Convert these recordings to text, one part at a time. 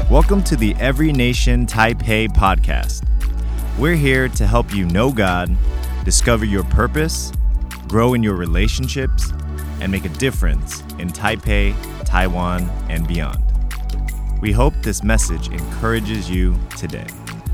Welcome to the Every Nation Taipei podcast. We're here to help you know God, discover your purpose, grow in your relationships, and make a difference in Taipei, Taiwan, and beyond. We hope this message encourages you today.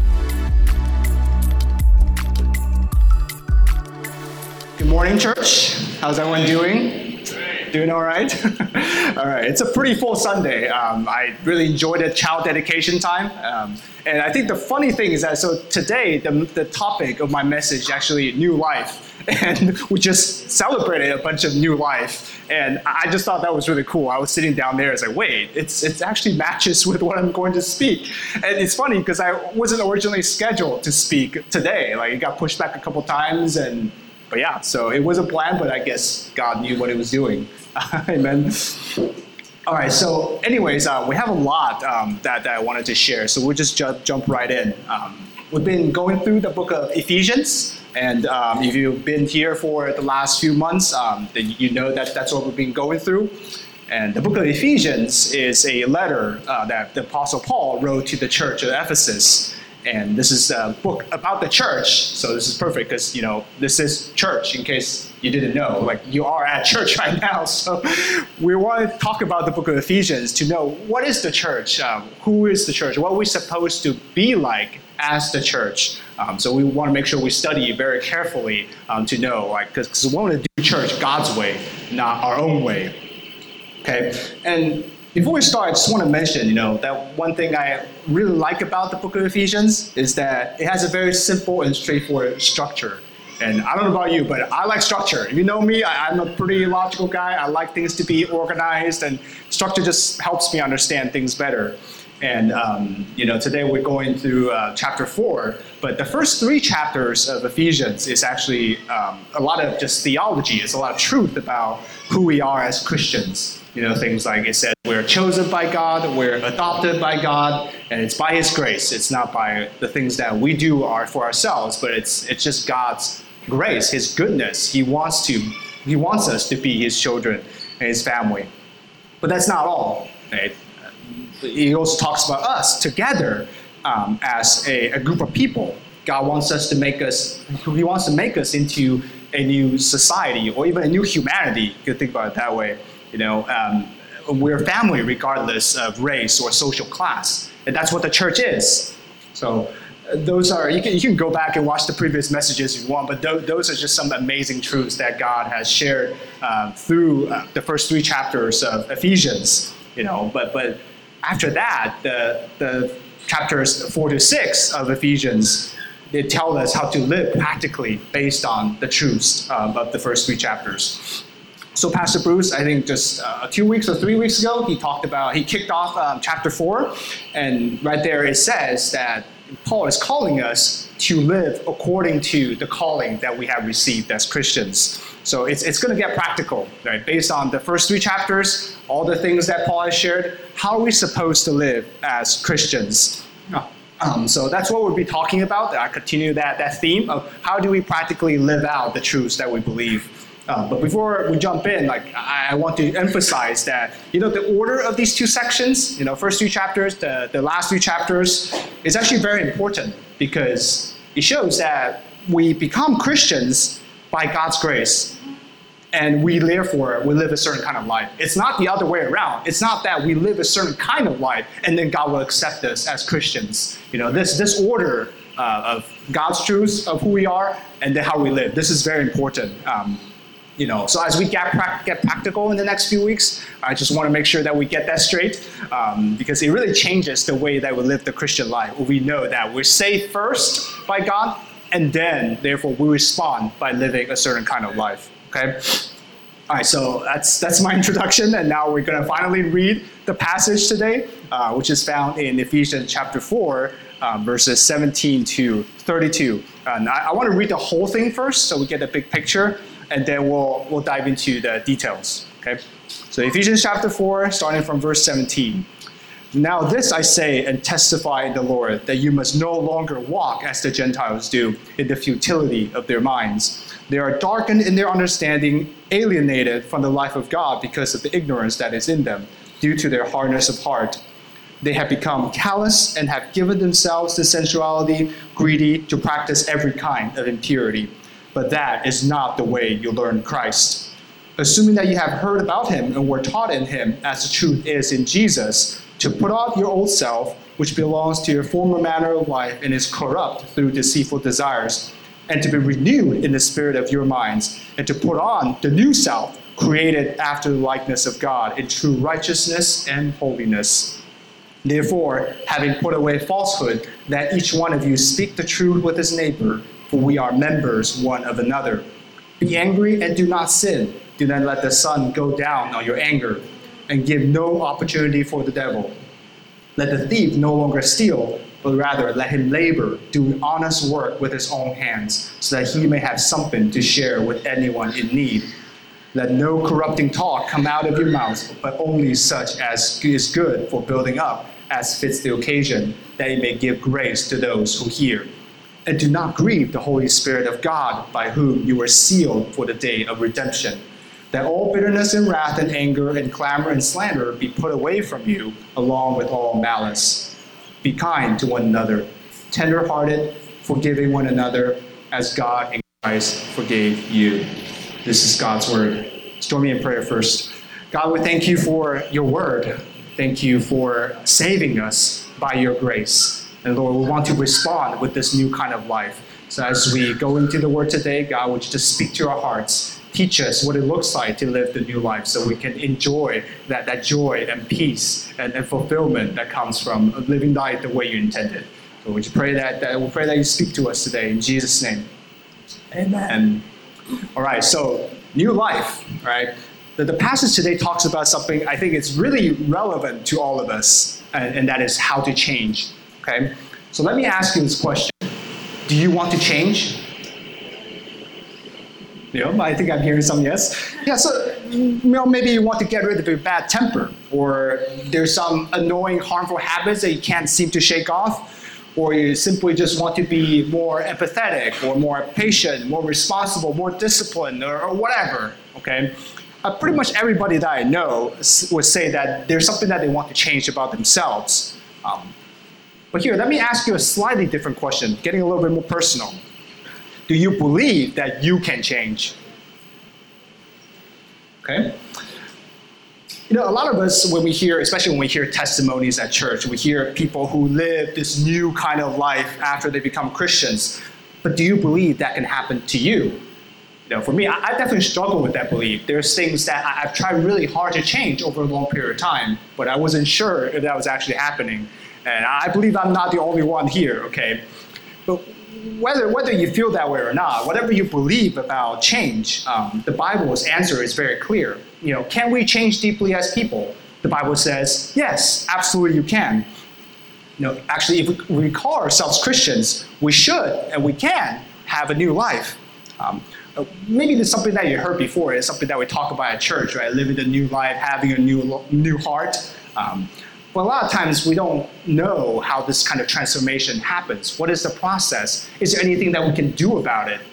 Good morning, church. How's everyone doing? Doing all right? All right. It's a pretty full Sunday. I really enjoyed the child dedication time. And I think the funny thing is that, so today, the topic of my message is actually new life. And we just celebrated a bunch of new life. And I just thought that was really cool. I was sitting down there, it's like, wait, it actually matches with what I'm going to speak. And it's funny because I wasn't originally scheduled to speak today. Like, it got pushed back a couple times. But yeah, so it wasn't planned, but I guess God knew what he was doing. Amen. All right, so anyways, we have a lot that I wanted to share, so we'll just jump right in. We've been going through the book of Ephesians, and if you've been here for the last few months, then you know that that's what we've been going through. And the book of Ephesians is a letter that the Apostle Paul wrote to the church of Ephesus. And this is a book about the church, so this is perfect because, this is church, in case you didn't know. Like, you are at church right now, so we want to talk about the book of Ephesians to know what is the church, who is the church, what are we supposed to be like as the church. So we want to make sure we study very carefully to know, because we want to do church God's way, not our own way. Okay, and before we start, I just want to mention, that one thing I really like about the book of Ephesians is that it has a very simple and straightforward structure. And I don't know about you, but I like structure. If you know me, I'm a pretty logical guy. I like things to be organized, and structure just helps me understand things better. And, today we're going through chapter 4, but the first 3 chapters of Ephesians is actually a lot of just theology. It's a lot of truth about who we are as Christians. Things like it says we're chosen by God, we're adopted by God, and it's by His grace. It's not by the things that we do are for ourselves, but it's just God's grace, His goodness. He wants us to be His children and His family. But that's not all. Right? He also talks about us together as a group of people. God wants to make us into a new society or even a new humanity. You could think about it that way. We're family regardless of race or social class, and that's what the church is. So those are, you can go back and watch the previous messages if you want, but those are just some amazing truths that God has shared through the first 3 chapters of Ephesians. But after that, the chapters 4 to 6 of Ephesians, they tell us how to live practically based on the truths of the first 3 chapters. So Pastor Bruce, I think just 2 weeks or 3 weeks ago, he kicked off chapter 4, and right there it says that Paul is calling us to live according to the calling that we have received as Christians. So it's going to get practical, right? Based on the first 3 chapters, all the things that Paul has shared, how are we supposed to live as Christians? So that's what we'll be talking about. I continue that theme of how do we practically live out the truths that we believe. But before we jump in, I want to emphasize that, the order of these 2 sections, first 2 chapters, the last 3 chapters, is actually very important because it shows that we become Christians by God's grace, and we live a certain kind of life. It's not the other way around. It's not that we live a certain kind of life and then God will accept us as Christians. This order of God's truths of who we are and then how we live, this is very important. So as we get practical in the next few weeks, I just want to make sure that we get that straight because it really changes the way that we live the Christian life. We know that we're saved first by God, and then, therefore, we respond by living a certain kind of life. Okay? All right, so that's my introduction, and now we're going to finally read the passage today, which is found in Ephesians chapter 4, verses 17 to 32. And I want to read the whole thing first so we get a big picture, and then we'll dive into the details. Okay? So Ephesians chapter 4, starting from verse 17. Now this I say and testify in the Lord, that you must no longer walk as the Gentiles do, in the futility of their minds. They are darkened in their understanding, alienated from the life of God because of the ignorance that is in them, due to their hardness of heart. They have become callous and have given themselves to sensuality, greedy, to practice every kind of impurity. But that is not the way you learn Christ. Assuming that you have heard about him and were taught in him, as the truth is in Jesus, to put off your old self, which belongs to your former manner of life and is corrupt through deceitful desires, and to be renewed in the spirit of your minds, and to put on the new self, created after the likeness of God in true righteousness and holiness. Therefore, having put away falsehood, that each one of you speak the truth with his neighbor, for we are members one of another. Be angry and do not sin. Do not let the sun go down on your anger, and give no opportunity for the devil. Let the thief no longer steal, but rather let him labor, doing honest work with his own hands, so that he may have something to share with anyone in need. Let no corrupting talk come out of your mouth, but only such as is good for building up, as fits the occasion, that it may give grace to those who hear. And do not grieve the Holy Spirit of God, by whom you were sealed for the day of redemption. That all bitterness and wrath and anger and clamor and slander be put away from you, along with all malice. Be kind to one another, tender-hearted, forgiving one another, as God in Christ forgave you. This is God's word. Let's join me in prayer first. God, we thank you for your word. Thank you for saving us by your grace. And Lord, we want to respond with this new kind of life. So as we go into the word today, God, would you just speak to our hearts? Teach us what it looks like to live the new life so we can enjoy that joy and peace and fulfillment that comes from living life the way you intended. So would you pray we'll pray that you speak to us today in Jesus' name. Amen. All right, so new life, right? The passage today talks about something I think it's really relevant to all of us, and that is how to change, okay? So let me ask you this question. Do you want to change? I think I'm hearing some yes. Yeah, so maybe you want to get rid of your bad temper, or there's some annoying, harmful habits that you can't seem to shake off, or you simply just want to be more empathetic, or more patient, more responsible, more disciplined, or whatever, okay? Pretty much everybody that I know would say that there's something that they want to change about themselves. But here, let me ask you a slightly different question, getting a little bit more personal. Do you believe that you can change? Okay? A lot of us, especially when we hear testimonies at church, we hear people who live this new kind of life after they become Christians. But do you believe that can happen to you? For me, I definitely struggle with that belief. There's things that I've tried really hard to change over a long period of time, but I wasn't sure if that was actually happening. And I believe I'm not the only one here, okay? But whether you feel that way or not, whatever you believe about change, the Bible's answer is very clear. Can we change deeply as people? The Bible says, yes, absolutely you can. Actually, if we call ourselves Christians, we should and we can have a new life. Maybe there's something that you heard before. It's something that we talk about at church, right? Living the new life, having a new heart. But a lot of times we don't know how this kind of transformation happens. What is the process? Is there anything that we can do about it?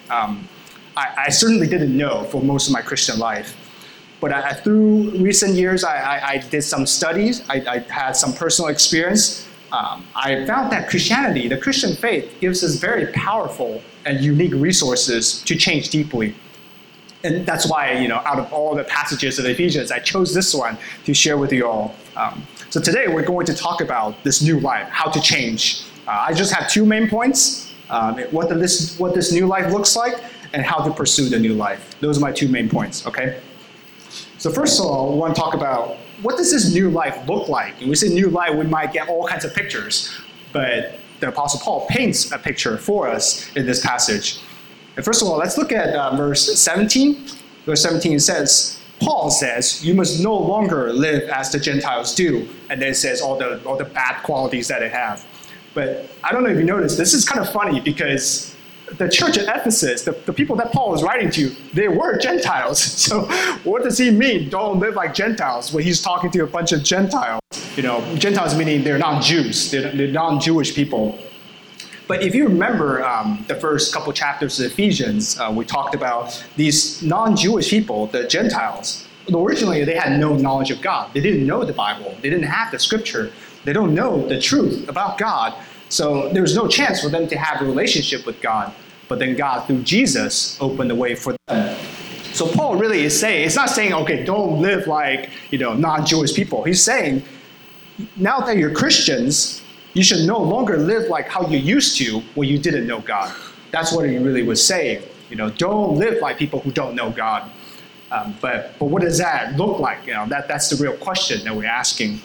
I certainly didn't know for most of my Christian life. But through recent years, I did some studies. I had some personal experience. I found that Christianity, the Christian faith, gives us very powerful and unique resources to change deeply. And that's why, out of all the passages of Ephesians, I chose this one to share with you all. So today we're going to talk about this new life, how to change. I just have two main points, what this new life looks like and how to pursue the new life. Those are my two main points, okay? So first of all, we want to talk about what does this new life look like? When we say new life, we might get all kinds of pictures, but the Apostle Paul paints a picture for us in this passage. And first of all, let's look at verse 17. Verse 17 says, Paul says, you must no longer live as the Gentiles do. And then it says all the bad qualities that they have. But I don't know if you noticed, this is kind of funny because the church at Ephesus, the people that Paul was writing to, they were Gentiles. So what does he mean, don't live like Gentiles, when he's talking to a bunch of Gentiles? Gentiles meaning they're not Jews, they're non-Jewish people. But if you remember the first couple chapters of Ephesians, we talked about these non-Jewish people, the Gentiles. Originally, they had no knowledge of God. They didn't know the Bible. They didn't have the scripture. They don't know the truth about God. So there's no chance for them to have a relationship with God. But then God, through Jesus, opened the way for them. So Paul really is saying, it's not saying, okay, don't live like, non-Jewish people. He's saying, now that you're Christians, you should no longer live like how you used to when you didn't know God. That's what he really was saying. Don't live like people who don't know God. But what does that look like? That's the real question that we're asking.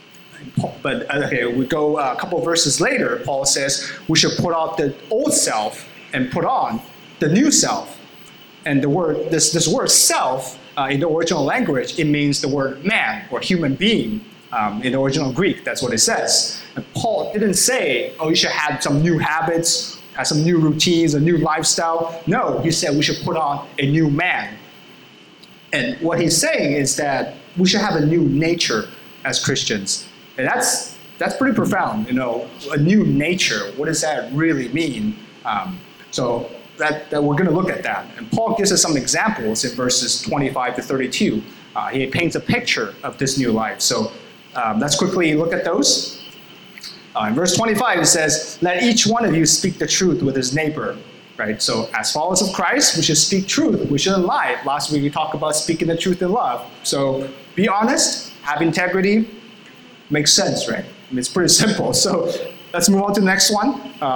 But okay, we go a couple of verses later. Paul says we should put off the old self and put on the new self. And the word, this word self, in the original language, it means the word man or human being. In the original Greek, that's what it says. And Paul didn't say, you should have some new habits, have some new routines, a new lifestyle. No, he said we should put on a new man. And what he's saying is that we should have a new nature as Christians. And that's pretty profound, a new nature. What does that really mean? So that we're going to look at that. And Paul gives us some examples in verses 25 to 32. He paints a picture of this new life. So let's quickly look at those. In verse 25, it says, let each one of you speak the truth with his neighbor. Right? So as followers of Christ, we should speak truth. We shouldn't lie. Last week we talked about speaking the truth in love. So be honest, have integrity. Makes sense, right? It's pretty simple. So let's move on to the next one.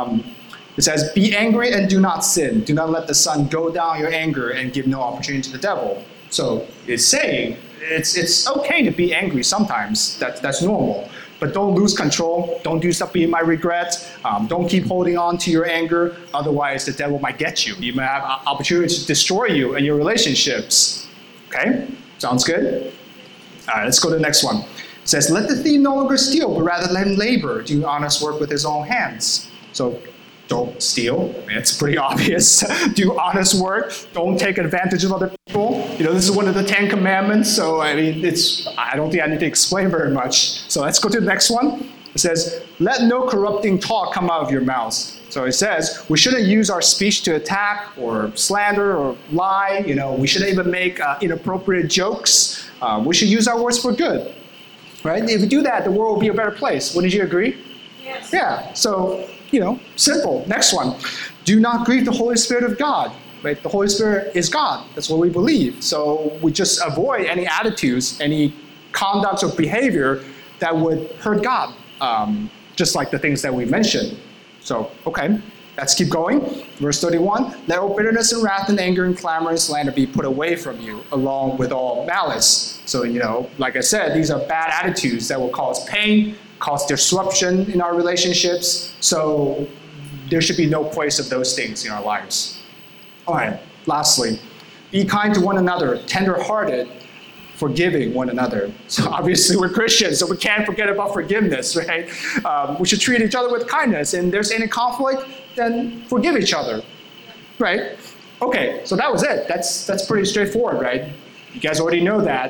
It says, be angry and do not sin. Do not let the sun go down your anger and give no opportunity to the devil. So it's saying it's okay to be angry sometimes. That's normal. But don't lose control. Don't do stuff you might regret. Don't keep holding on to your anger. Otherwise, the devil might get you. He might have an opportunity to destroy you and your relationships. Okay? Sounds good? All right, let's go to the next one. It says, let the thief no longer steal, but rather let him labor, do honest work with his own hands. So don't steal. It's pretty obvious. Do honest work. Don't take advantage of other people. This is one of the 10 Commandments. So, I don't think I need to explain very much. So let's go to the next one. It says, let no corrupting talk come out of your mouths. So it says, we shouldn't use our speech to attack or slander or lie. We shouldn't even make inappropriate jokes. We should use our words for good. Right? If we do that, the world will be a better place. Wouldn't you agree? Yes. Yeah. So, simple. Next one. Do not grieve the Holy Spirit of God. Right? The Holy Spirit is God. That's what we believe. So we just avoid any attitudes, any conduct or behavior that would hurt God, just like the things that we mentioned. So, okay. Let's keep going. Verse 31, let all bitterness and wrath and anger and clamor and slander be put away from you, along with all malice. So, like I said, these are bad attitudes that will cause pain, cause disruption in our relationships. So there should be no place of those things in our lives. All right, lastly, be kind to one another, tender-hearted, forgiving one another. So obviously we're Christians, so we can't forget about forgiveness, right? We should treat each other with kindness. And if there's any conflict, then forgive each other, right? Okay, so that was it. That's pretty straightforward, right? You guys already know that.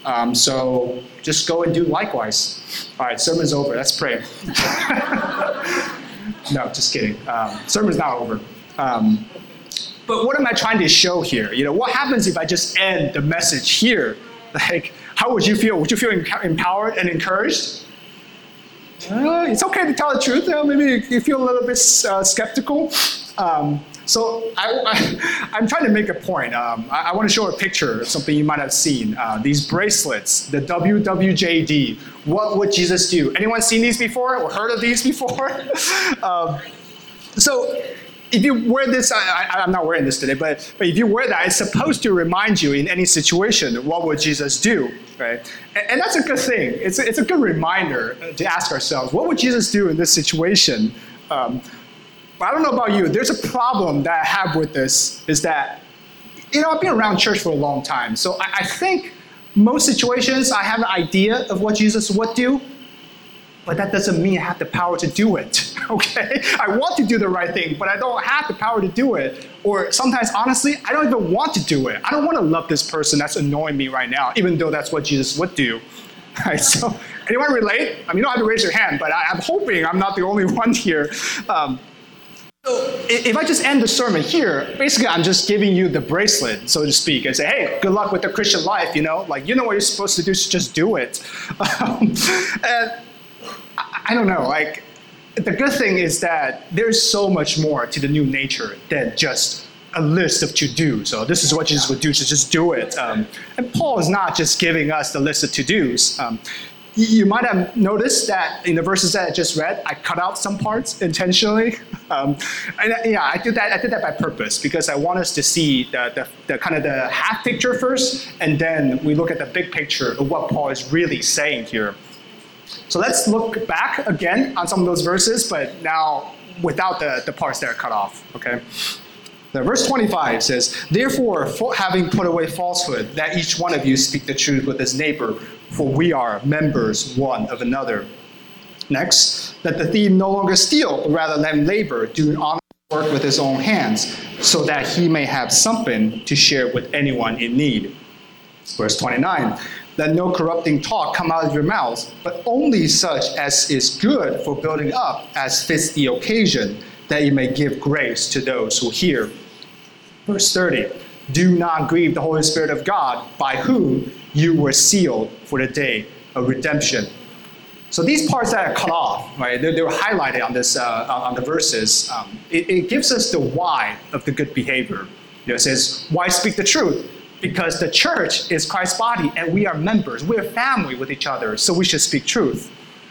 So just go and do likewise. All right, sermon's over. Let's pray. No, just kidding. Sermon's not over. But what am I trying to show here? What happens if I just end the message here? Like, how would you feel? Would you feel empowered and encouraged? It's okay to tell the truth. Maybe you feel a little bit skeptical. So I'm trying to make a point. I want to show a picture of something you might have seen. These bracelets, the WWJD. What would Jesus do? Anyone seen these before or heard of these before? So if you wear this, I'm not wearing this today, but if you wear that, it's supposed to remind you in any situation, what would Jesus do, right? And that's a good thing. It's a good reminder to ask ourselves, what would Jesus do in this situation? But I don't know about you. There's a problem that I have with this, is that, I've been around church for a long time, so I think most situations I have an idea of what Jesus would do, but that doesn't mean I have the power to do it, okay? I want to do the right thing, but I don't have the power to do it. Or sometimes, honestly, I don't even want to do it. I don't want to love this person that's annoying me right now, even though that's what Jesus would do. Right, so anyone relate? You don't have to raise your hand, but I'm hoping I'm not the only one here. So if I just end the sermon here, basically I'm just giving you the bracelet, so to speak, and say, hey, good luck with the Christian life, what you're supposed to do, so just do it. And I don't know, like, the good thing is that there's so much more to the new nature than just a list of to-dos. So this is what Jesus would do, so just do it. And Paul is not just giving us the list of to-dos. You might have noticed that in the verses that I just read, I cut out some parts intentionally. I did that by purpose because I want us to see the kind of the half picture first, and then we look at the big picture of what Paul is really saying here. So let's look back again on some of those verses, but now without the parts that are cut off, okay? Now, verse 25 says, "Therefore, having put away falsehood, that each one of you speak the truth with his neighbor, for we are members one of another." Next, "Let the thief no longer steal, but rather let him labor, doing honest work with his own hands, so that he may have something to share with anyone in need." Verse 29, "Let no corrupting talk come out of your mouths, but only such as is good for building up as fits the occasion, that you may give grace to those who hear." Verse 30, "Do not grieve the Holy Spirit of God, by whom you were sealed for the day of redemption." So these parts that are cut off, right? They were highlighted on this on the verses. It gives us the why of the good behavior. It says, "Why speak the truth? Because the church is Christ's body, and we are members. We are family with each other, so we should speak truth."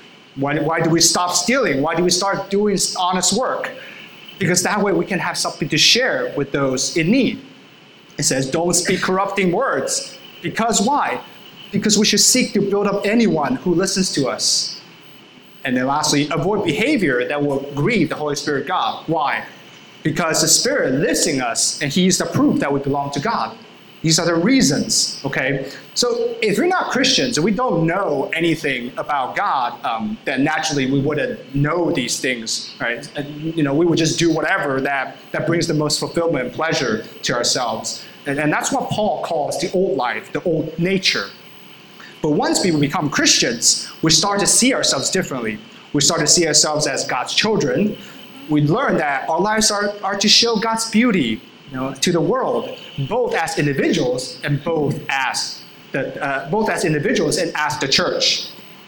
Why do we stop stealing? Why do we start doing honest work? Because that way we can have something to share with those in need. It says, "Don't speak corrupting words." Because why? Because we should seek to build up anyone who listens to us. And then lastly, avoid behavior that will grieve the Holy Spirit of God. Why? Because the Spirit lives in us, and He is the proof that we belong to God. These are the reasons, okay? So if we're not Christians and we don't know anything about God, then naturally we wouldn't know these things, right? And, we would just do whatever that brings the most fulfillment and pleasure to ourselves. And that's what Paul calls the old life, the old nature. But once we become Christians, we start to see ourselves differently. We start to see ourselves as God's children. We learn that our lives are to show God's beauty, to the world, both as individuals and both as individuals and as the church.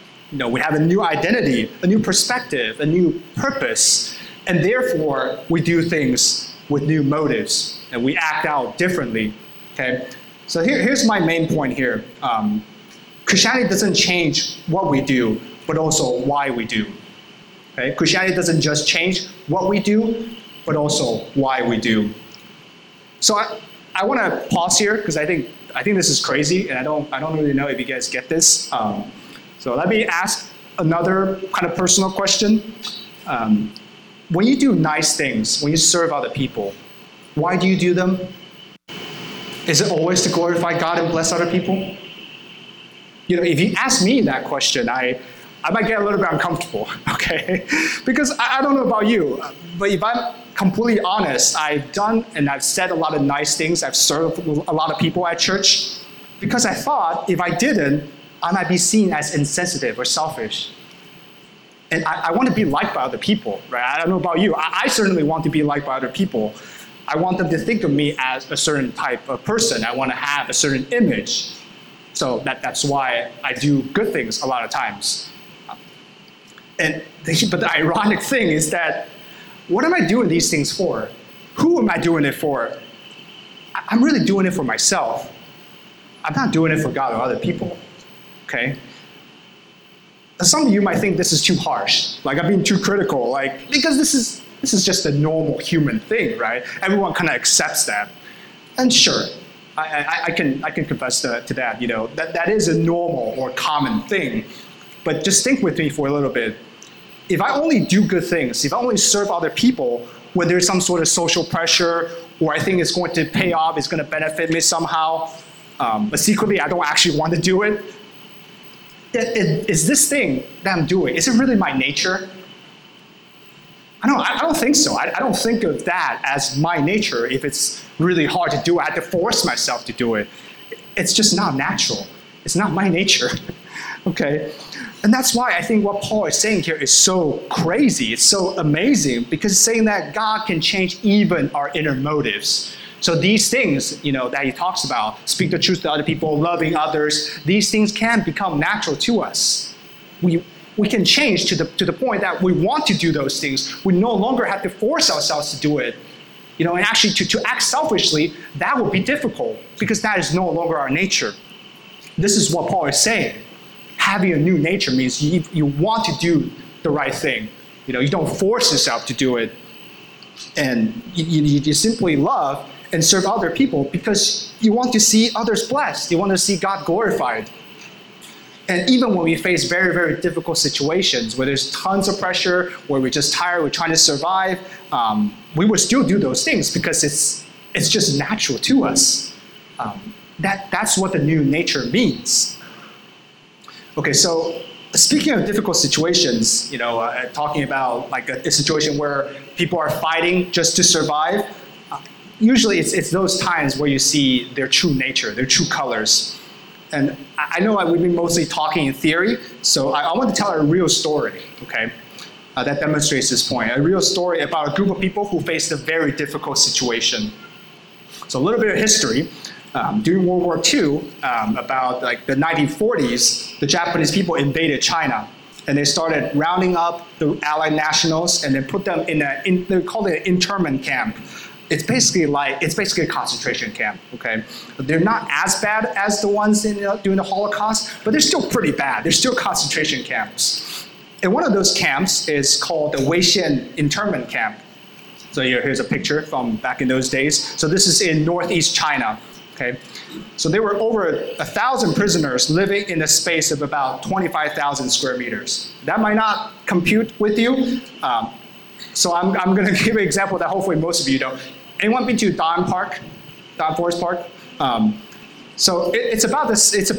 We have a new identity, a new perspective, a new purpose, and therefore we do things with new motives and we act out differently. Okay, so here's my main point here. Christianity doesn't change what we do, but also why we do. Okay, Christianity doesn't just change what we do, but also why we do. So I want to pause here because I think this is crazy, and I don't really know if you guys get this. So let me ask another kind of personal question. When you do nice things, when you serve other people, why do you do them? Is it always to glorify God and bless other people? If you ask me that question, I might get a little bit uncomfortable, okay? Because I don't know about you, but if I'm completely honest, I've done and I've said a lot of nice things. I've served a lot of people at church because I thought if I didn't, I might be seen as insensitive or selfish. And I want to be liked by other people, right? I don't know about you. I certainly want to be liked by other people. I want them to think of me as a certain type of person. I want to have a certain image. So that's why I do good things a lot of times. But the ironic thing is that, what am I doing these things for? Who am I doing it for? I'm really doing it for myself. I'm not doing it for God or other people, okay? Some of you might think this is too harsh, like I'm being too critical, because this is just a normal human thing, right? Everyone kind of accepts that. And sure, I can confess to that, that is a normal or common thing. But just think with me for a little bit. If I only do good things, if I only serve other people when there's some sort of social pressure, or I think it's going to pay off, it's going to benefit me somehow, but secretly I don't actually want to do it, is this thing that I'm doing, is it really my nature? I don't think so. I don't think of that as my nature if it's really hard to do. I have to force myself to do it. It's just not natural. It's not my nature, okay? And that's why I think what Paul is saying here is so crazy. It's so amazing because it's saying that God can change even our inner motives. So these things, that he talks about, speak the truth to other people, loving others, these things can become natural to us. We we can change to the point that we want to do those things. We no longer have to force ourselves to do it. And actually to act selfishly, that would be difficult because that is no longer our nature. This is what Paul is saying. Having a new nature means you want to do the right thing. You don't force yourself to do it. And you simply love and serve other people because you want to see others blessed. You want to see God glorified. And even when we face very, very difficult situations where there's tons of pressure, where we're just tired, we're trying to survive, we would still do those things because it's just natural to us. That's what the new nature means. Okay, so speaking of difficult situations, talking about like a situation where people are fighting just to survive, usually it's those times where you see their true nature, their true colors. And I know we've been mostly talking in theory, so I want to tell a real story, okay, that demonstrates this point. A real story about a group of people who faced a very difficult situation. So a little bit of history. During World War II, about like the 1940s, the Japanese people invaded China, and they started rounding up the Allied nationals and then put them they called it an internment camp. It's basically a concentration camp. Okay, they're not as bad as the ones during the Holocaust, but they're still pretty bad. They're still concentration camps. And one of those camps is called the Weixian internment camp. So here's a picture from back in those days. So this is in northeast China. Okay, so there were over 1,000 prisoners living in a space of about 25,000 square meters. That might not compute with you. So I'm going to give an example that hopefully most of you know. Anyone been to Dawn Forest Park? So it's about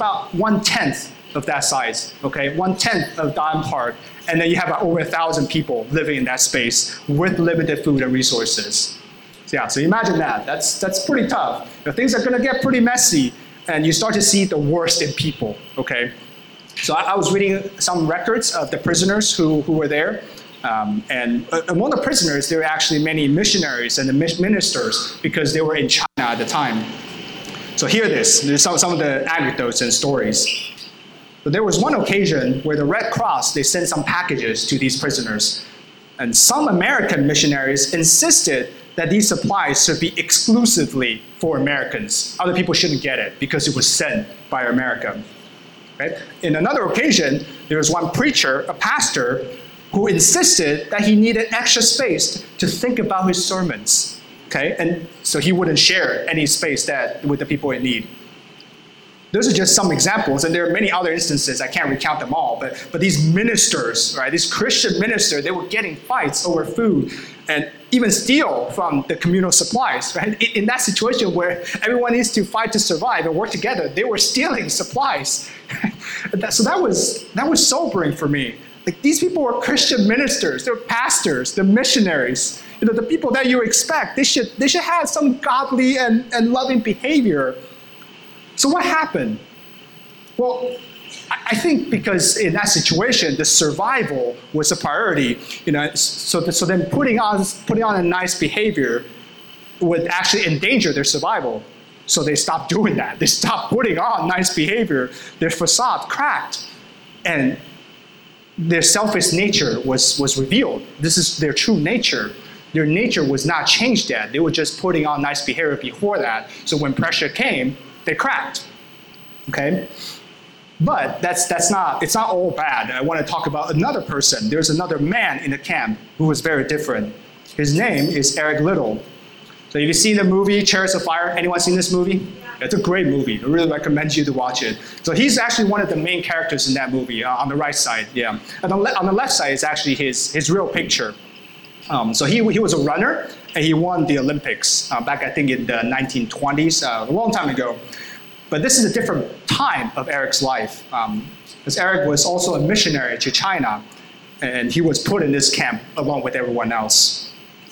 1/10 of that size. Okay, 1/10 of Dawn Park, and then you have over 1,000 people living in that space with limited food and resources. So imagine that. That's pretty tough. Things are going to get pretty messy, and you start to see the worst in people. Okay, so I was reading some records of the prisoners who were there. And among the prisoners, there were actually many missionaries and ministers because they were in China at the time. So hear this. There's some of the anecdotes and stories. But there was one occasion where the Red Cross, they sent some packages to these prisoners. And some American missionaries insisted that these supplies should be exclusively for Americans. Other people shouldn't get it because it was sent by America. Right? In another occasion, there was one preacher, a pastor, who insisted that he needed extra space to think about his sermons, okay? And so he wouldn't share any space with the people in need. Those are just some examples, and there are many other instances. I can't recount them all, but these ministers, right? These Christian ministers, they were getting fights over food and even steal from the communal supplies, right? In that situation where everyone needs to fight to survive and work together, they were stealing supplies. So that was sobering for me. Like, these people were Christian ministers, they're pastors, they're missionaries. The people that you expect, they should have some godly and loving behavior. So what happened? Well, I think because in that situation, the survival was a priority. So then putting on a nice behavior would actually endanger their survival. So they stopped doing that. They stopped putting on nice behavior. Their facade cracked, and their selfish nature was revealed. This is their true nature. Their nature was not changed yet. They were just putting on nice behavior before that. So when pressure came, they cracked. Okay? But it's not all bad. I want to talk about another person. There's another man in the camp who was very different. His name is Eric Liddell. So have you seen the movie Chariots of Fire? Anyone seen this movie? It's a great movie. I really recommend you to watch it. So he's actually one of the main characters in that movie, on the right side, yeah. And on the left side is actually his real picture. So he was a runner, and he won the Olympics back, I think, in the 1920s, a long time ago. But this is a different time of Eric's life, because Eric was also a missionary to China, and he was put in this camp along with everyone else.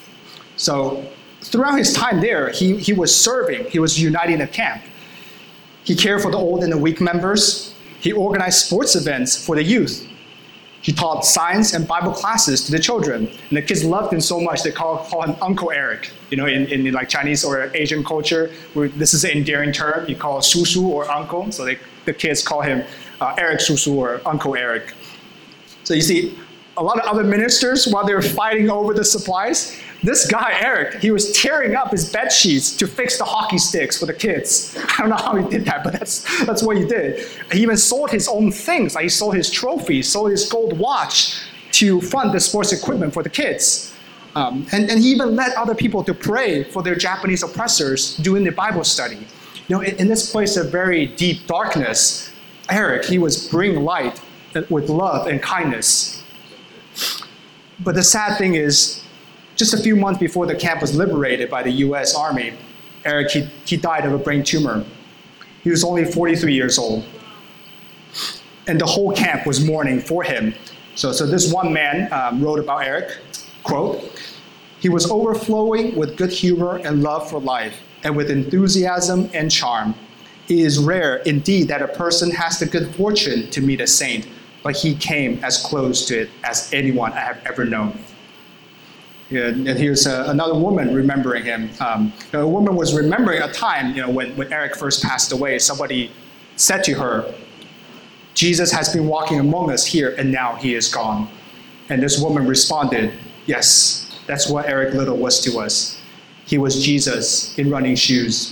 So throughout his time there, he was serving, he was uniting the camp. He cared for the old and the weak members. He organized sports events for the youth. He taught science and Bible classes to the children. And the kids loved him so much, they call him Uncle Eric. In like Chinese or Asian culture, where this is an endearing term. You call Sushu or uncle. So the kids call him Eric Sushu or Uncle Eric. So you see, a lot of other ministers, while they were fighting over the supplies, this guy, Eric, he was tearing up his bed sheets to fix the hockey sticks for the kids. I don't know how he did that, but that's what he did. He even sold his own things, like he sold his trophies, sold his gold watch to fund the sports equipment for the kids. And he even led other people to pray for their Japanese oppressors during the Bible study. In this place of very deep darkness, Eric, he was bringing light with love and kindness. But the sad thing is, just a few months before the camp was liberated by the US Army, Eric, he died of a brain tumor. He was only 43 years old. And the whole camp was mourning for him. So this one man wrote about Eric, quote, "He was overflowing with good humor and love for life, and with enthusiasm and charm. It is rare indeed that a person has the good fortune to meet a saint, but he came as close to it as anyone I have ever known." Yeah, and here's another woman remembering him. A woman was remembering a time, when Eric first passed away. Somebody said to her, "Jesus has been walking among us here, and now he is gone." And this woman responded, "Yes, that's what Eric Liddell was to us. He was Jesus in running shoes."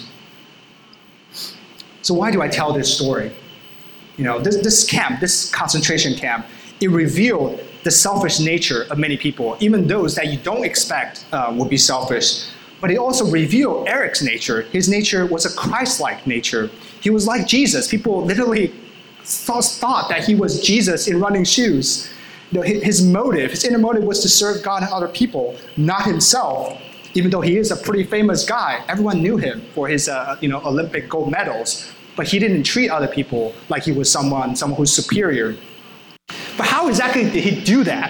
So why do I tell this story? This camp, this concentration camp, it revealed the selfish nature of many people, even those that you don't expect would be selfish. But it also revealed Eric's nature. His nature was a Christ-like nature. He was like Jesus. People literally thought that he was Jesus in running shoes. His inner motive was to serve God and other people, not himself. Even though he is a pretty famous guy, everyone knew him for his Olympic gold medals. But he didn't treat other people like he was someone who's superior. But how exactly did he do that?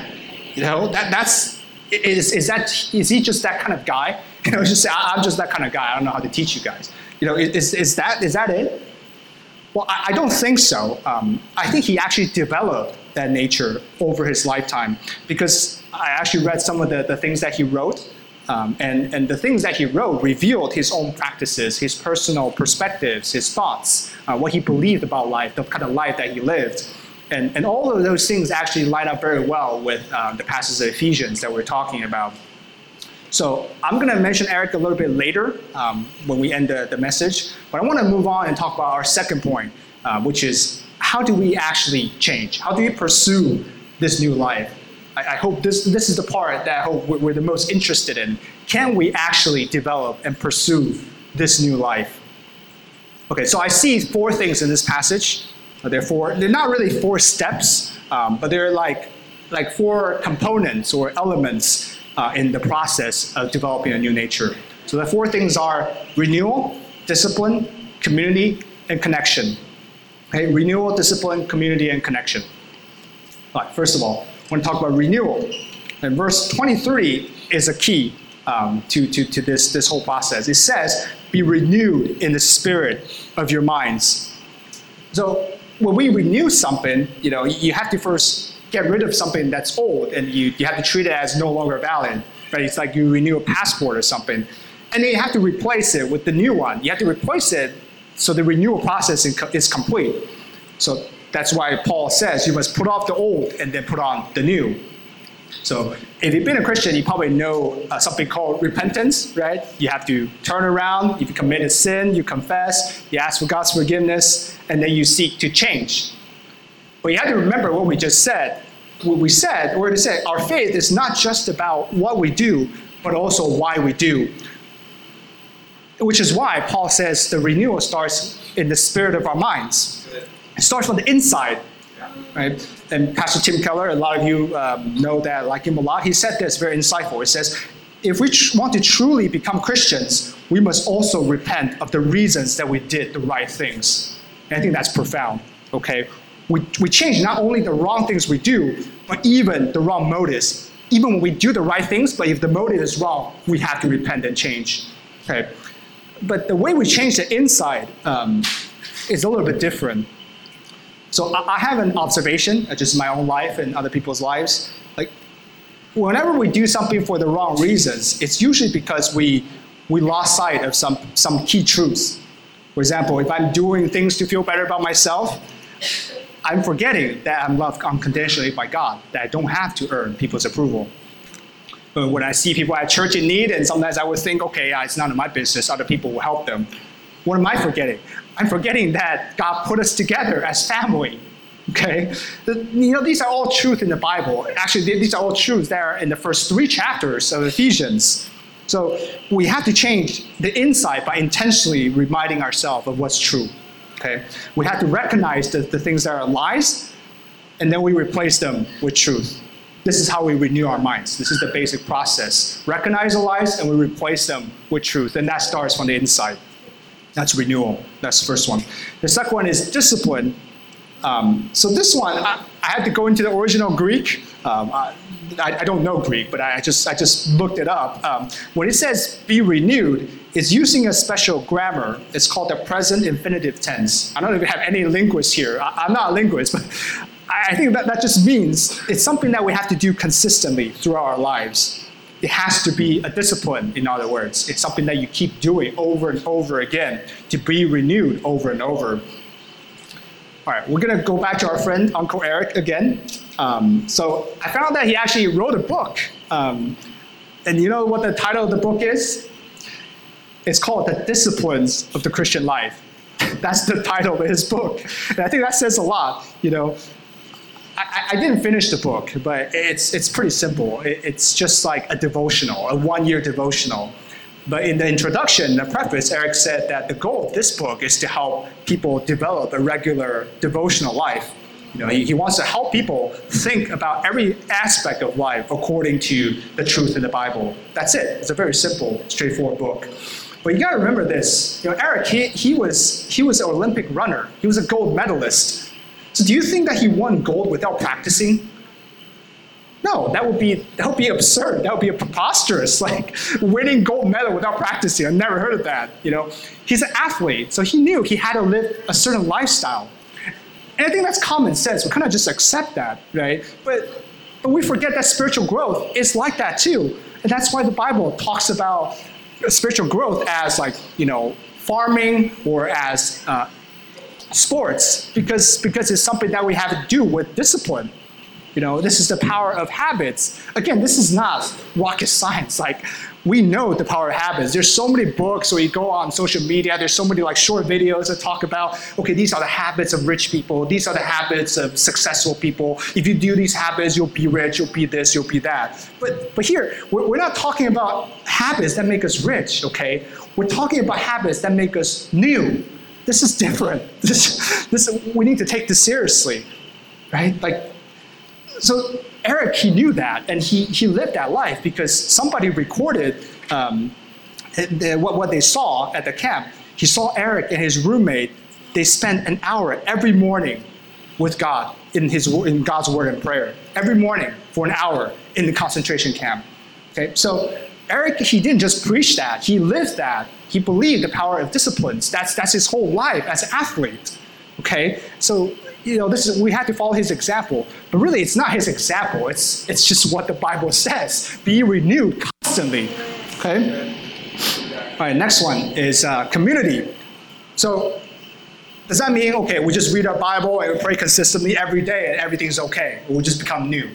Is he just that kind of guy? Just say, "I'm just that kind of guy. I don't know how to teach you guys." Is that it? Well, I don't think so. I think he actually developed that nature over his lifetime, because I actually read some of the things that he wrote, and the things that he wrote revealed his own practices, his personal perspectives, his thoughts, what he believed about life, the kind of life that he lived. And all of those things actually line up very well with the passage of Ephesians that we're talking about. So I'm going to mention Eric a little bit later when we end the message. But I want to move on and talk about our second point, which is how do we actually change? How do we pursue this new life? I hope this is the part that I hope we're the most interested in. Can we actually develop and pursue this new life? Okay, so I see 4 things in this passage. They're not really 4 steps, but they're like 4 components or elements in the process of developing a new nature. So the 4 things are renewal, discipline, community, and connection. Okay, renewal, discipline, community, and connection. All right, first of all, I want to talk about renewal. And verse 23 is a key to this whole process. It says, "Be renewed in the spirit of your minds." So when we renew something, you have to first get rid of something that's old, and you have to treat it as no longer valid. Right? It's like you renew a passport or something, and then you have to replace it with the new one. You have to replace it so the renewal process is complete. So that's why Paul says you must put off the old and then put on the new. So if you've been a Christian, you probably know something called repentance, right? You have to turn around. If you commit a sin, you confess, you ask for God's forgiveness, and then you seek to change. But you have to remember what we just said. Our faith is not just about what we do, but also why we do. Which is why Paul says the renewal starts in the spirit of our minds. It starts from the inside. Right? And Pastor Tim Keller, a lot of you know that, like him a lot, he said this very insightful. He says, if we want to truly become Christians, we must also repent of the reasons that we did the right things. And I think that's profound, okay? We change not only the wrong things we do, but even the wrong motives. Even when we do the right things, but if the motive is wrong, we have to repent and change, okay? But the way we change the inside is a little bit different. So I have an observation, just in my own life and other people's lives. Like, whenever we do something for the wrong reasons, it's usually because we lost sight of some key truths. For example, if I'm doing things to feel better about myself, I'm forgetting that I'm loved unconditionally by God, that I don't have to earn people's approval. But when I see people at church in need, and sometimes I would think, okay, it's none of my business, other people will help them. What am I forgetting? I'm forgetting that God put us together as family. Okay? These are all truth in the Bible. Actually, these are all truths that are in the first 3 chapters of Ephesians. So we have to change the inside by intentionally reminding ourselves of what's true. Okay? We have to recognize the things that are lies, and then we replace them with truth. This is how we renew our minds. This is the basic process. Recognize the lies, and we replace them with truth, and that starts from the inside. That's renewal. That's the first one. The second one is discipline. So this one, I had to go into the original Greek. I don't know Greek, but I just looked it up. When it says be renewed, it's using a special grammar. It's called the present infinitive tense. I don't know if we have any linguists here. I'm not a linguist, but I think that just means it's something that we have to do consistently throughout our lives. It has to be a discipline, in other words. It's something that you keep doing over and over again to be renewed over and over. All right, we're going to go back to our friend, Uncle Eric, again. So I found that he actually wrote a book. And you know what the title of the book is? It's called The Disciplines of the Christian Life. That's the title of his book. And I think that says a lot. I didn't finish the book, but it's pretty simple. It's just like a devotional, a 1-year devotional. But in the introduction, the preface, Eric said that the goal of this book is to help people develop a regular devotional life. He wants to help people think about every aspect of life according to the truth in the Bible. That's it. It's a very simple, straightforward book. But you got to remember this. Eric, he was an Olympic runner. He was a gold medalist. So do you think that he won gold without practicing? No, that would be absurd. That would be preposterous, like winning gold medal without practicing. I've never heard of that. He's an athlete, so he knew he had to live a certain lifestyle. And I think that's common sense. We kind of just accept that, right? But we forget that spiritual growth is like that too. And that's why the Bible talks about spiritual growth as farming or as sports, because it's something that we have to do with discipline. This is the power of habits. Again, this is not rocket science. We know the power of habits. There's so many books, or you go on social media, there's so many short videos that talk about, okay, these are the habits of rich people. These are the habits of successful people. If you do these habits, you'll be rich, you'll be this, you'll be that. But here, we're not talking about habits that make us rich, okay? We're talking about habits that make us new. This is different. We need to take this seriously, right? So Eric, he knew that, and he lived that life because somebody recorded what they saw at the camp. He saw Eric and his roommate. They spent an hour every morning with God in God's word and prayer. Every morning for an hour in the concentration camp. Okay, so Eric, he didn't just preach that. He lived that. He believed the power of disciplines. That's his whole life as an athlete. Okay, so we have to follow his example, but really it's not his example. It's just what the Bible says. Be renewed constantly. Okay. All right. Next one is community. So does that mean we just read our Bible and we pray consistently every day and everything's okay? We'll just become new?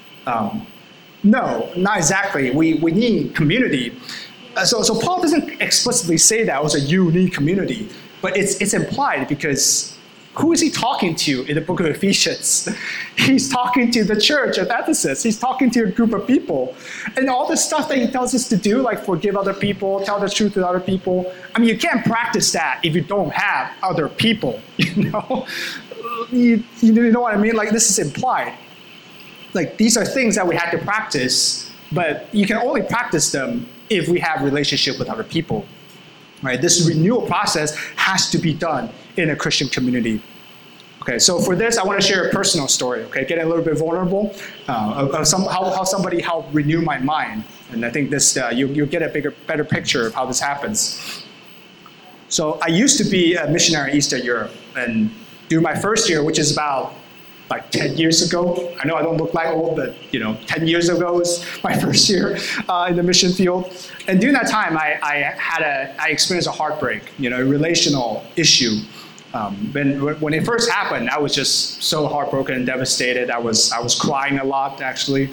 No, not exactly. We need community. So Paul doesn't explicitly say that it was a unique community, but it's implied because. Who is he talking to in the book of Ephesians? He's talking to the church of Ephesus. He's talking to a group of people. And all the stuff that he tells us to do, like forgive other people, tell the truth to other people, you can't practice that if you don't have other people, You know what I mean? This is implied. These are things that we have to practice, but you can only practice them if we have relationship with other people. Right? This renewal process has to be done in a Christian community. Okay, so for this, I want to share a personal story. Okay, getting a little bit vulnerable of how somebody helped renew my mind, and I think this you'll get a better picture of how this happens. So I used to be a missionary in Eastern Europe, and during my first year, which is about 10 years ago. I know I don't look like old, but 10 years ago was my first year in the mission field. And during that time, I experienced a heartbreak, a relational issue. When it first happened, I was just so heartbroken and devastated. I was crying a lot, actually.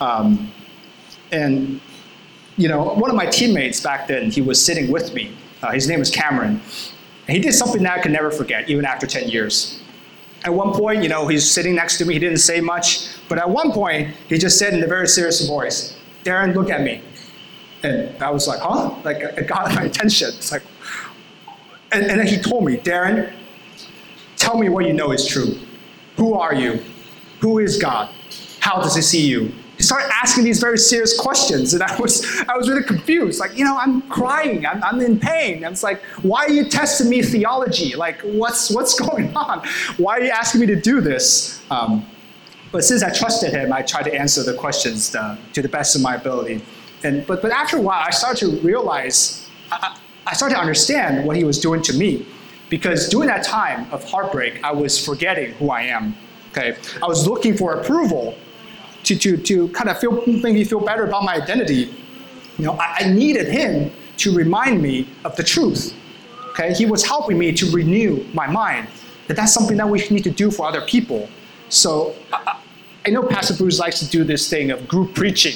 And one of my teammates back then, he was sitting with me. His name was Cameron. And he did something that I could never forget, even after 10 years. At one point, he's sitting next to me. He didn't say much. But at one point, he just said in a very serious voice, "Darren, look at me." And I was like, huh? Like, it got my attention. It's like, and then he told me, "Darren, tell me what you know is true. Who are you? Who is God? How does he see you?" He started asking these very serious questions, and I was really confused. Like, I'm crying, I'm in pain. I was like, "Why are you testing me theology? Like, what's going on? Why are you asking me to do this?" But since I trusted him, I tried to answer the questions to the best of my ability. But after a while, I started to realize, I started to understand what he was doing to me. Because during that time of heartbreak, I was forgetting who I am. Okay, I was looking for approval to kind of make me feel better about my identity. I needed him to remind me of the truth. Okay, he was helping me to renew my mind. That's something that we need to do for other people. So I know Pastor Bruce likes to do this thing of group preaching.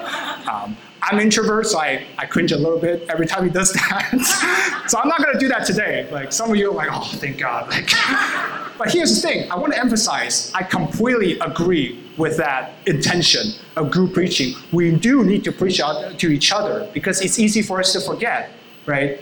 I'm an introvert, so I cringe a little bit every time he does that. So I'm not going to do that today. Like, some of you are like, "Oh, thank God." But here's the thing. I want to emphasize, I completely agree with that intention of group preaching. We do need to preach out to each other because it's easy for us to forget, right?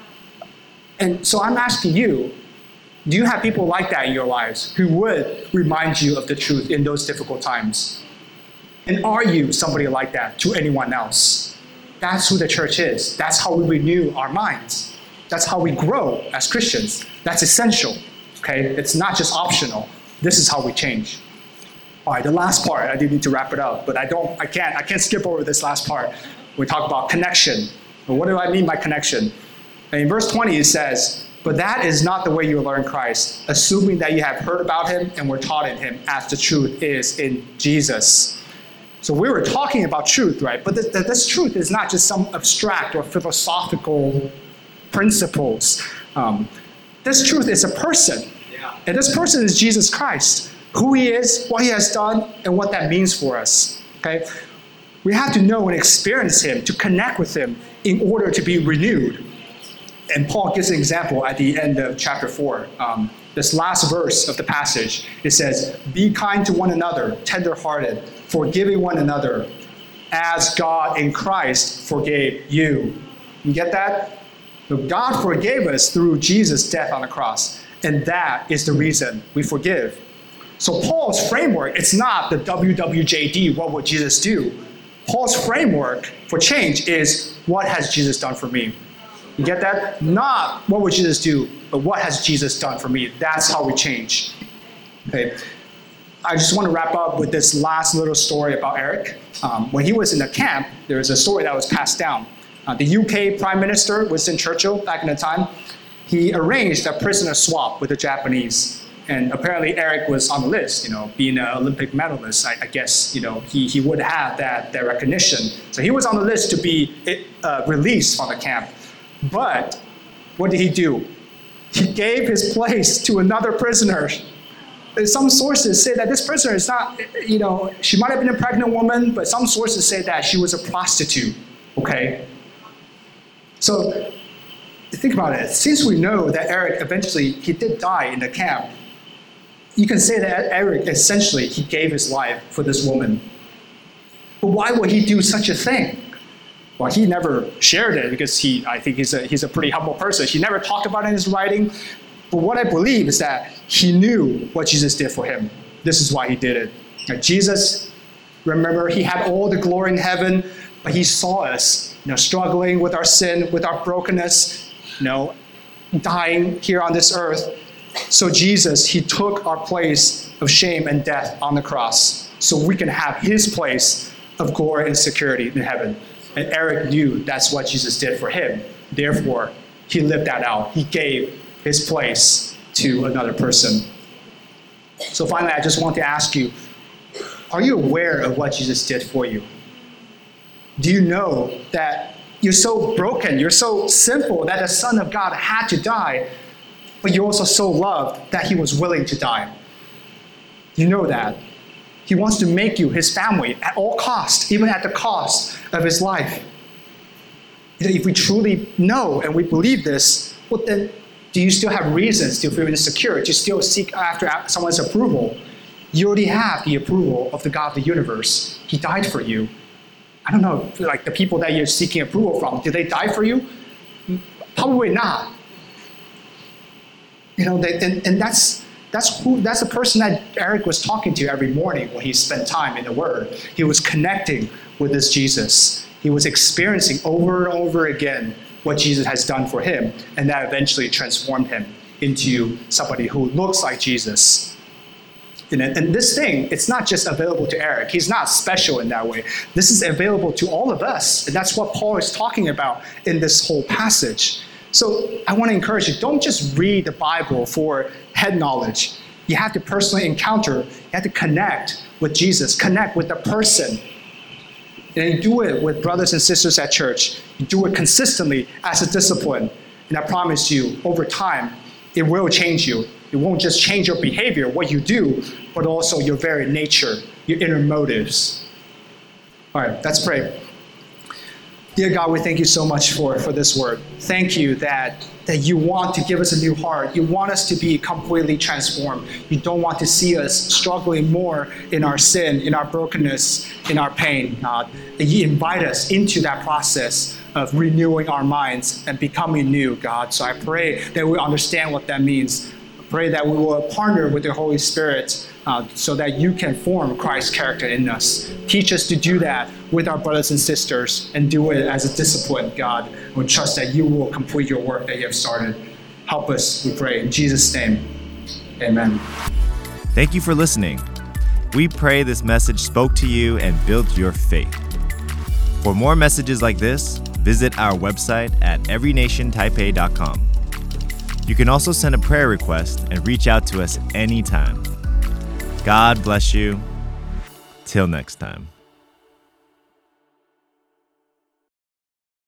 And so I'm asking you, do you have people like that in your lives who would remind you of the truth in those difficult times? And are you somebody like that to anyone else? That's who the church is. That's how we renew our minds. That's how we grow as Christians. That's essential, okay? It's not just optional. This is how we change. All right, the last part, I do need to wrap it up, but I can't skip over this last part. We talk about connection. But what do I mean by connection? And in verse 20, it says, "But that is not the way you learn Christ, assuming that you have heard about him and were taught in him, as the truth is in Jesus." So we were talking about truth, right? But this truth is not just some abstract or philosophical principles. This truth is a person. And this person is Jesus Christ. Who he is, what he has done, and what that means for us. Okay? We have to know and experience him, to connect with him in order to be renewed. And Paul gives an example at the end of chapter 4. This last verse of the passage, it says, "Be kind to one another, tender-hearted, forgiving one another, as God in Christ forgave you." You get that? So God forgave us through Jesus' death on the cross. And that is the reason we forgive. So Paul's framework, it's not the WWJD, what would Jesus do? Paul's framework for change is, what has Jesus done for me? You get that? Not what would Jesus do, but what has Jesus done for me? That's how we change. Okay. I just want to wrap up with this last little story about Eric. When he was in the camp, there was a story that was passed down. The UK Prime Minister, Winston Churchill, back in the time, he arranged a prisoner swap with the Japanese. And apparently Eric was on the list, being an Olympic medalist. I guess, he would have that recognition. So he was on the list to be released from the camp. But what did he do? He gave his place to another prisoner. Some sources say that this prisoner is not, she might have been a pregnant woman, but some sources say that she was a prostitute, okay? So think about it. Since we know that Eric eventually, he did die in the camp, you can say that Eric, essentially, he gave his life for this woman. But why would he do such a thing? Well, he never shared it because I think he's a pretty humble person. He never talked about it in his writing. But what I believe is that he knew what Jesus did for him. This is why he did it. Now, Jesus, remember, he had all the glory in heaven, but he saw us, struggling with our sin, with our brokenness, dying here on this earth. So Jesus, he took our place of shame and death on the cross so we can have his place of glory and security in heaven. And Eric knew that's what Jesus did for him. Therefore, he lived that out. He gave his place to another person. So finally, I just want to ask you, are you aware of what Jesus did for you? Do you know that you're so broken, you're so sinful that the Son of God had to die but you're also so loved that he was willing to die. You know that. He wants to make you his family at all costs, even at the cost of his life. If we truly know and we believe this, well then, do you still have reasons to feel insecure, to still seek after someone's approval? You already have the approval of the God of the universe. He died for you. I don't know, like the people that you're seeking approval from, did they die for you? Probably not. And that's the person that Eric was talking to every morning when he spent time in the Word. He was connecting with this Jesus. He was experiencing over and over again what Jesus has done for him, and that eventually transformed him into somebody who looks like Jesus. And this thing, it's not just available to Eric. He's not special in that way. This is available to all of us, and that's what Paul is talking about in this whole passage. So I want to encourage you, don't just read the Bible for head knowledge. You have to personally encounter, you have to connect with Jesus, connect with the person. And you do it with brothers and sisters at church. You do it consistently as a discipline. And I promise you, over time, it will change you. It won't just change your behavior, what you do, but also your very nature, your inner motives. All right, let's pray. Dear God, we thank you so much for this word. Thank you that you want to give us a new heart. You want us to be completely transformed. You don't want to see us struggling more in our sin, in our brokenness, in our pain, God. And you invite us into that process of renewing our minds and becoming new, God. So I pray that we understand what that means. I pray that we will partner with the Holy Spirit so that you can form Christ's character in us. Teach us to do that with our brothers and sisters and do it as a discipline, God. We trust that you will complete your work that you have started. Help us, we pray. In Jesus' name, amen. Thank you for listening. We pray this message spoke to you and built your faith. For more messages like this, visit our website at everynationtaipei.com. You can also send a prayer request and reach out to us anytime. God bless you. Till next time.